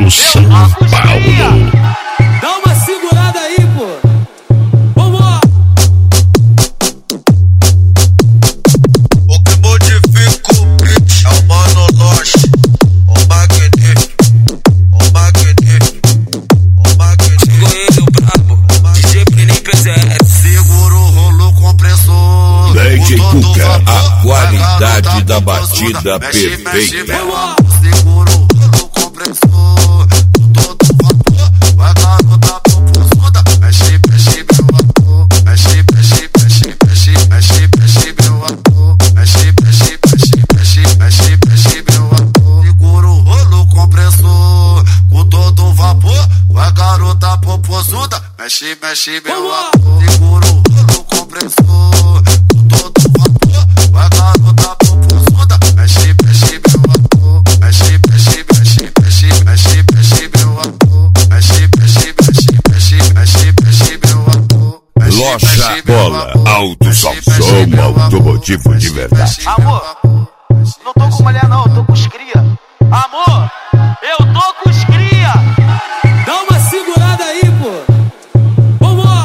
Alto São Paulo. Dá uma segurada aí, pô. Vamos lá. O que modifica o beat é o Mano Lost, o magnífico, o magnífico, o magnífico. Ele o brabo, DJ Prenem PZS. Segura o rolo compressor. DJ Cuca, a qualidade da batida perfeita. Segura o rolo compressor. Todo vapor, vai garota popozuda. Mexe, mexe, meu ator. Mexe, mexe, mexe, mexe, mexe, mexe, meu ator. Mexe, mexe, mexe, mexe, mexe, mexe, meu ator. Segura o rolo compressor. Com todo vapor, vai garota popozuda. Mexe, mexe, meu ator. Segura o rolo compressor. Com todo vapor, vai garota popozuda. Mexe, mexe, meu ator. Mexe, mexe, mexe, mexe, mexe, mexe, meu ator. Mexe, mexe, mexe, mexe, mexe, mexe, meu ator. Loja Bola, Alto São automotivo de verdade. Amor, não tô com mulher não, eu tô com os cria. Amor, eu tô com os cria. Dá uma segurada aí, pô. Vamos lá.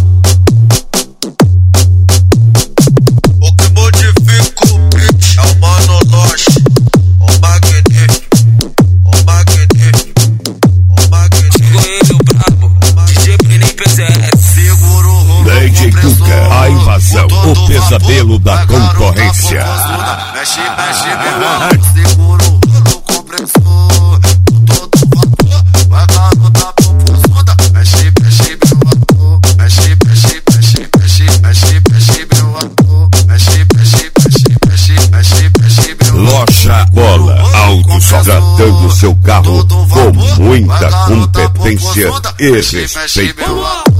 O que modifica o beat é o Mano Lost, o magnífico, o magnífico, o magnífico. Ele o brabo, DJ Prenem PZS. Segura o rolo DJ Cuca, a invasão, o pesadelo da concorrência. Mexe, mexe, meu amor. Segura o rolo compressor. Com todo vapor, vai garota popozuda. Mexe, mexe, meu ator. Mexe, mexe, mexe, mexe, mexe, mexe, meu ator. Mexe, mexe, mexe, mexe, mexe, mexe, meu ator. Loja Bola, Alto São, tratando seu carro com muita competência e respeito.